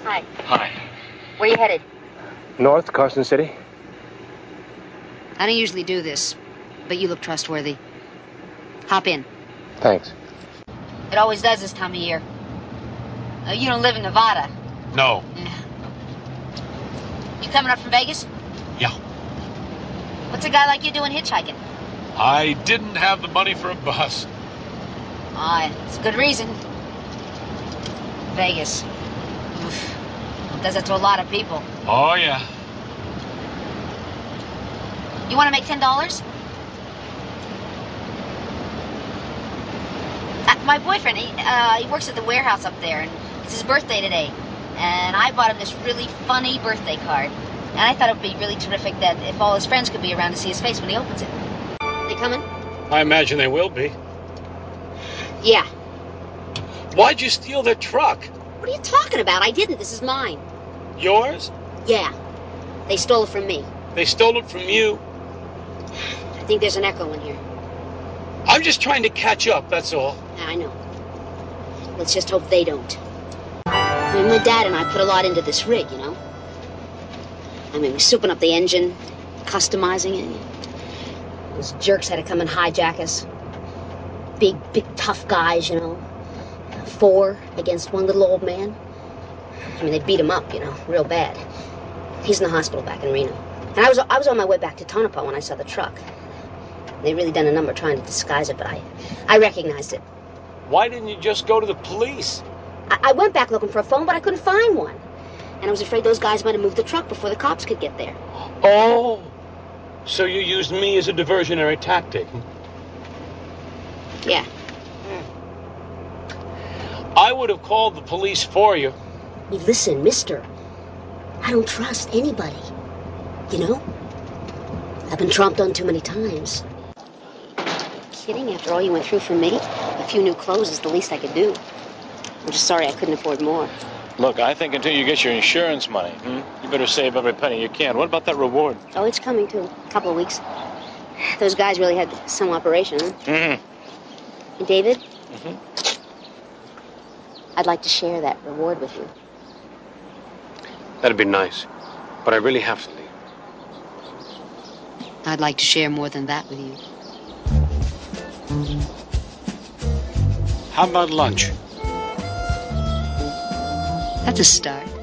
Hi. Hi. Where you headed? North, Carson City. I don't usually do this, but you look trustworthy. Hop in. Thanks. It always does this time of year. You don't live in Nevada. No. Yeah. You coming up from Vegas? Yeah. What's a guy like you doing hitchhiking? I didn't have the money for a bus. It's a good reason. Vegas. Oof. Does that to a lot of people. Oh, yeah. You want to make $10? My boyfriend, he works at the warehouse up there, and it's his birthday today. And I bought him this really funny birthday card. And I thought it would be really terrific that if all his friends could be around to see his face when he opens it. They coming? I imagine they will be. Yeah. Why'd you steal their truck? What are you talking about? I didn't. This is mine. Yours? Yeah. They stole it from me. They stole it from you? I think there's an echo in here. I'm just trying to catch up, that's all. I know. Let's just hope they don't. I mean, my dad and I put a lot into this rig, you know? I mean, we're souping up the engine, customizing it. Those jerks had to come and hijack us. Big, tough guys, you know? 4 against one little old man. I mean, they beat him up, you know, real bad. He's in the hospital back in Reno. And I was on my way back to Tonopah when I saw the truck. They really done a number trying to disguise it, but I recognized it. Why didn't you just go to the police? I went back looking for a phone, but I couldn't find one. And I was afraid those guys might have moved the truck before the cops could get there. Oh, so you used me as a diversionary tactic. Yeah. I would have called the police for you. Hey, listen, mister. I don't trust anybody. You know? I've been tromped on too many times. Kidding? After all you went through for me, a few new clothes is the least I could do. I'm just sorry I couldn't afford more. Look, I think until you get your insurance money, you better save every penny you can. What about that reward? Oh, it's coming, too. A couple of weeks. Those guys really had some operation, huh? Mm-hmm. Hey, David? Mm-hmm. I'd like to share that reward with you. That'd be nice. But I really have to leave. I'd like to share more than that with you. How about lunch? That's a start.